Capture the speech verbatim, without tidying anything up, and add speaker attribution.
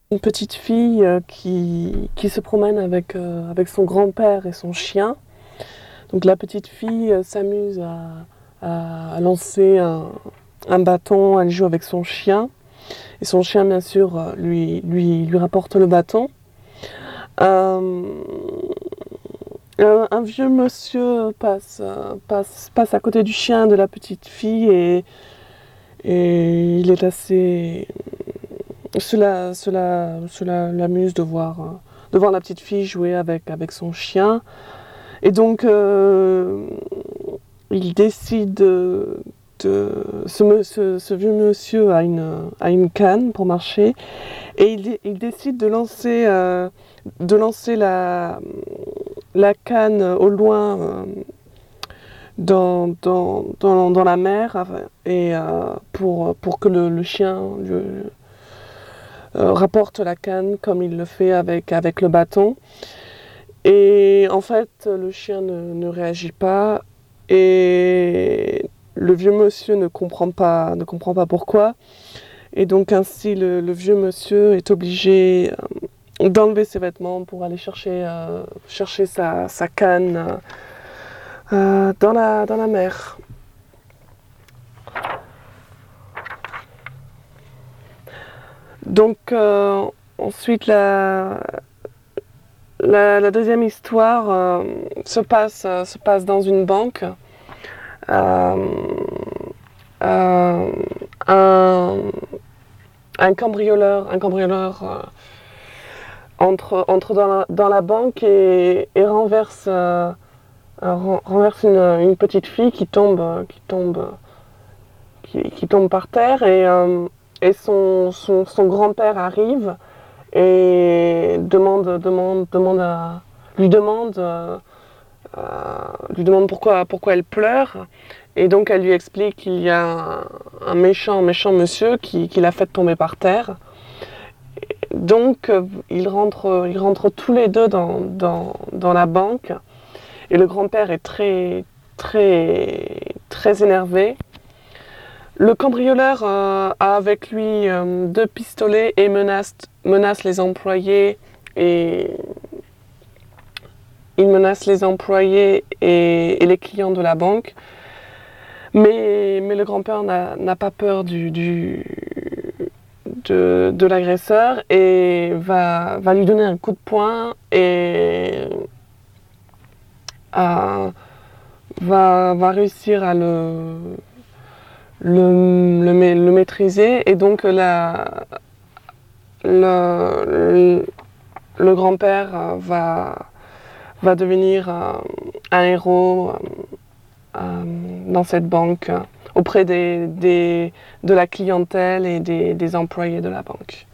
Speaker 1: Une petite fille euh, qui, qui se promène avec, euh, avec son grand-père et son chien. Donc la petite fille euh, s'amuse à, à lancer un, un bâton, elle joue avec son chien. Et son chien, bien sûr, euh, lui, lui, lui rapporte le bâton. Euh, un, un vieux monsieur passe, euh, passe, passe à côté du chien de la petite fille et, et il est assez... Cela, cela, cela l'amuse de voir, euh, de voir la petite fille jouer avec, avec son chien. Et donc, euh, il décide de... de ce, ce, ce vieux monsieur a une, a une canne pour marcher. Et il, il décide de lancer, euh, de lancer la, la canne au loin euh, dans, dans, dans, dans la mer et, euh, pour, pour que le, le chien... Le, Euh, rapporte la canne comme il le fait avec, avec le bâton. Et en fait, le chien ne, ne réagit pas et le vieux monsieur ne comprend pas, ne comprend pas pourquoi. Et donc ainsi, le, le vieux monsieur est obligé euh, d'enlever ses vêtements pour aller chercher, euh, chercher sa, sa canne euh, dans la, dans la mer. Donc euh, ensuite, la, la, la deuxième histoire euh, se, passe, euh, se passe dans une banque. Euh, euh, un, un cambrioleur, un cambrioleur euh, entre, entre dans, la, dans la banque et, et renverse, euh, renverse une, une petite fille qui tombe, qui tombe, qui, qui tombe par terre et, euh, et son, son, son grand-père arrive et demande, demande, demande à, lui demande, euh, euh, lui demande pourquoi, pourquoi elle pleure. Et donc elle lui explique qu'il y a un, un méchant, méchant monsieur qui, qui l'a fait tomber par terre. Donc euh, ils, rentrent, ils rentrent tous les deux dans, dans, dans la banque. Et le grand-père est très, très, très énervé. Le cambrioleur euh, a avec lui euh, deux pistolets et menace, menace les employés et il menace les employés et, et les clients de la banque. Mais, mais le grand-père n'a, n'a pas peur du, du, de, de l'agresseur et va, va lui donner un coup de poing et euh, va, va réussir à le... Le, le, le maîtriser et donc la, le, le, le grand-père va, va devenir un, un héros euh, dans cette banque auprès des, des, de la clientèle et des, des employés de la banque.